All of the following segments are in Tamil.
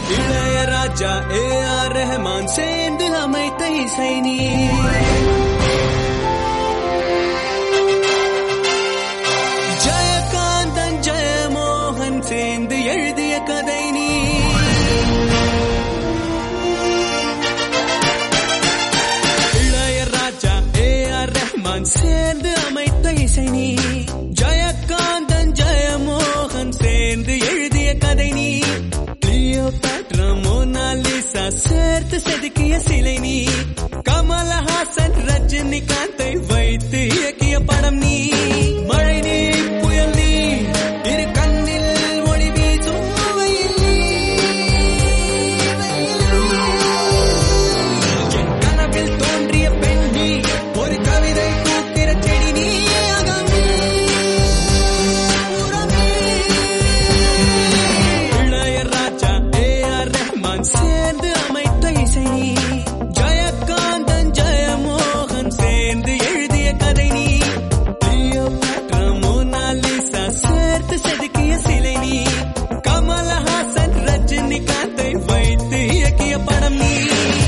இளையராஜா A.R. ரஹ்மான் சேர்ந்து அமைத்த இசை நீ. ஜெயகாந்தன் ஜெயமோகன் சேர்ந்து எழுதிய கதை நீ. இளையராஜா A.R. ரஹ்மான் சேர்ந்து அமைத்த இசை நீ. ஜெயகாந்தன் ஜெயமோகன் சேர்ந்து எழுதிய கதை நீ. கிளியோபாட்ரா மோனாலிசா சேர்த்து செதுக்கிய சிலை நீ. கமலஹாசன் ரஜினிகாந்தை வைத்து இயக்கிய படம் நீ. மழை நீ புயல் நீ இரு கண்ணில் ஒளி வீசும் வெயில் நீ. என் கனவில் தோன்றிய பெண் நீ. ஒரு கவிதை பூத்திர செடி நீ. இளையராஜா A.R. ரஹ்மான் சேர்ந்து அமைத்த இசை நீ. ஜெயகாந்தன் ஜெயமோகன் சேர்ந்து எழுதிய கதை நீ. கிளியோபாட்ரா மோனாலிசா சேர்த்து செதுக்கிய சிலை நீ. கமலஹாசன் ரஜினிகாந்தை வைத்து இயக்கிய படம் நீ.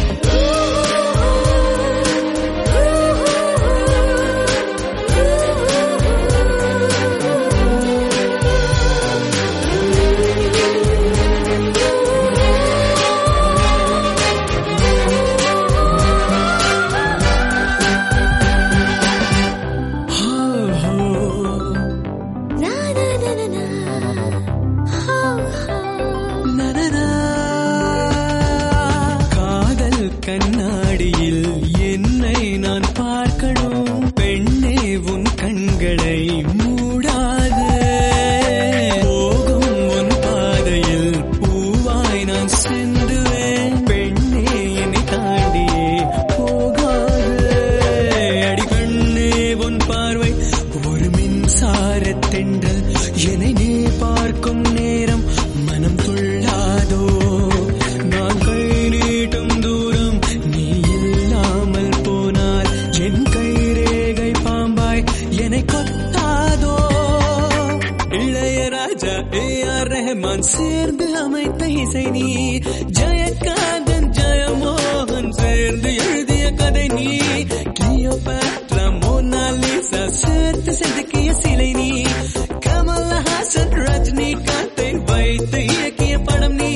காதல் கண்ணாடியில் என்னை நான் பார்க்கணும். பெண்ணே உன் கண்களை மூடாது. போகும் உன் பாதையில் பூவாய் நான் சென்றுவேன். பெண்ணே என்னை தாண்டியே போகாது. அடி கண்ணே உன் பார்வை ஒரு மின்சார தென்றல். என்னை நீ பார்க்கும் நேரம் மனம் துள்ளாதோ. நான் கை நீட்டும் தூரம் நீ இல்லாமல் போனால் என் கை ரேகை பாம்பாய் என்னை கொத்தாதோ. இளையராஜா A.R. ரஹ்மான் சேர்ந்து அமைத்த இசை நீ. ஜெயகாந்தன் ஜெயமோகன் சேர்ந்து எழுதிய கதை நீ. கிளியோபாட்ரா மோனாலிசா சேர்த்து செதுக்கிய சிலை நீ. கமலஹாசன் ரஜினிகாந்தை வைத்து இயக்கிய படம் நீ.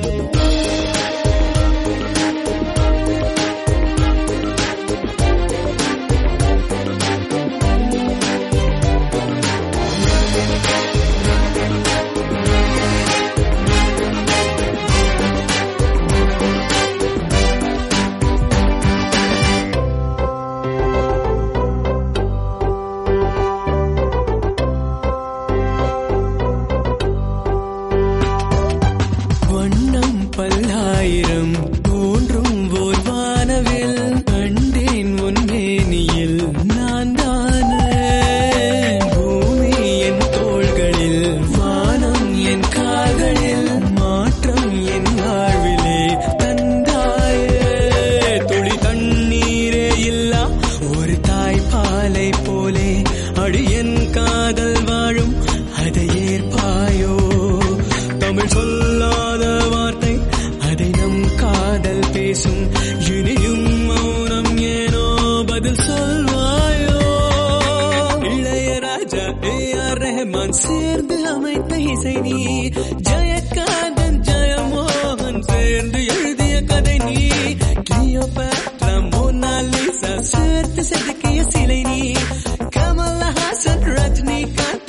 வண்ணம் பல்லாயிரம் தோன்றும் ஓர் வானவில். கண்டேன் உன் மேனியில் நான் தானே. பூமி என் தோள்களில் வானம் என் கால்களில். மாற்றம் என் வாழ்விலே தந்தாயே. துளி தண்ணீரே இல்லா ஒரு தாய்ப்பாலை போலே. அடி என் காதல் வாழும் அதை ஏற்பாயோ. தமிழ் சொல்லாத வார்த்தை அதை நம் காதல் பேசும். இனியும் மௌனம் ஏனோ பதில் சொல்வாயோ. இளையராஜா A.R. ரஹ்மான் சேர்ந்து அமைத்த இசை நீ. ஜெயகாந்தன் ஜெயமோகன் சேர்ந்து எழுதிய கதை நீ. கிளியோபாட்ரா மோனாலிசா சேர்த்து செதுக்கிய சிலை நீ. கமலஹாசன் ரஜினிகாந்த்